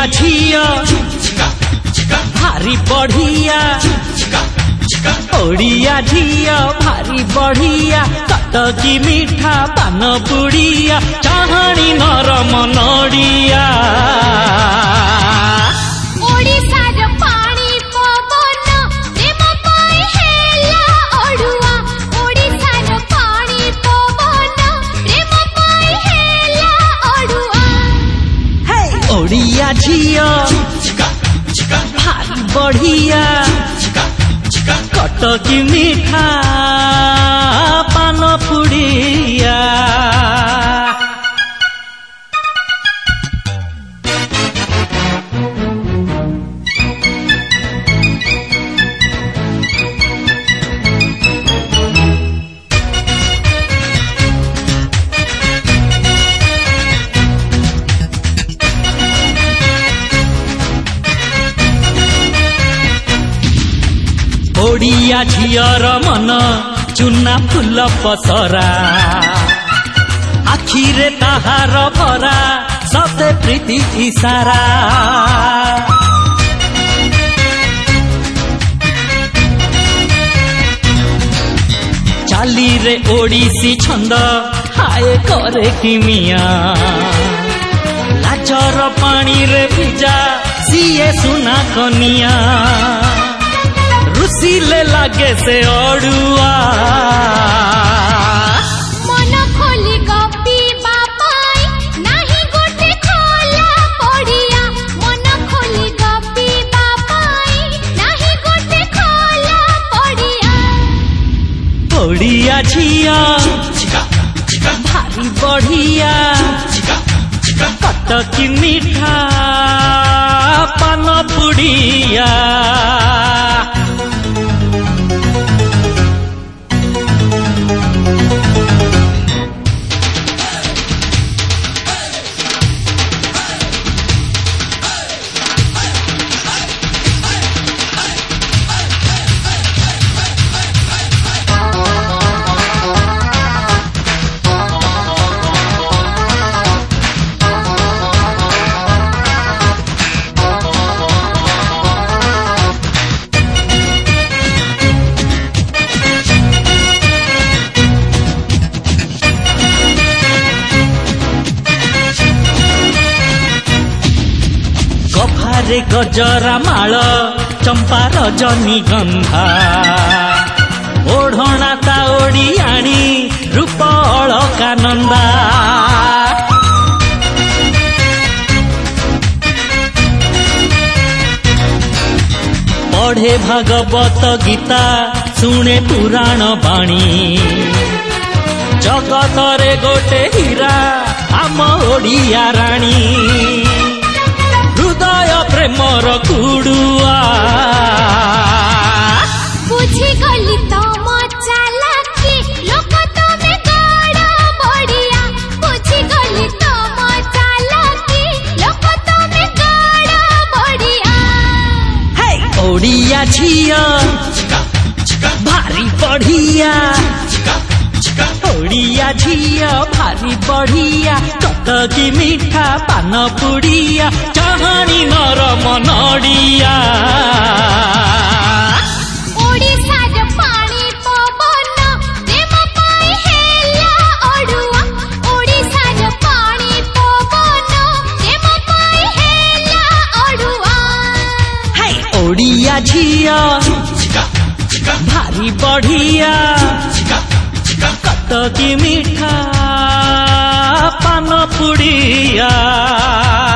झिया भारी बढ़िया ओडिया झिया भारी बढ़िया कटकी मीठा पान पुड़िया चाहाणी नरम नड़िया ओडिया झिया भारी बढ़िया कटकी मीठा पान पुड़िया ओडिया झियर मन चुना फूल पसरा आखिरे ताहार भरा सते प्रीति इशारा चाली रे ओडिसी छंद हाय करे किमिया लाजर पानी रे भिजा सीए सुना कनिया रुसीले लागे से ओडुआ मन खोली गपी बापाई नाही गोटे खोला पड़िया मन खोली गपी बापाई नाही गोटे खोला पड़िया ओडिया झिया भारी बढ़िया कटकी मीठा पान पुड़िया रे गजरा माल चंपा रजनी गंधा ओढ़ना ता ओडियाणी रूप अलका नंदा पढ़े भागवत गीता सुने पुराण बाणी जगत रे गोटे हीरा आम ओडिया राणी हृदय प्रेमर कुड़ुआ बुझी गली तम चालाकी लोक तमे गाड़ा बढ़िया बुझी गली तम चालाकी लोक तमे गाड़ा बढ़िया हे ओडिया झिया भारी बढ़िया ओडिया झिया भारी बढ़िया कटकी मीठा पान पुड़िया चाहाणी नरम नड़िया ओडिसार पानी पवन प्रेम पाई हेला ओडुआ ओडिसार पानी पवन प्रेम पाई हेला ओडुआ हे ओडिया झिया भारी बढ़िया कटकी मीठा पान पुड़िया।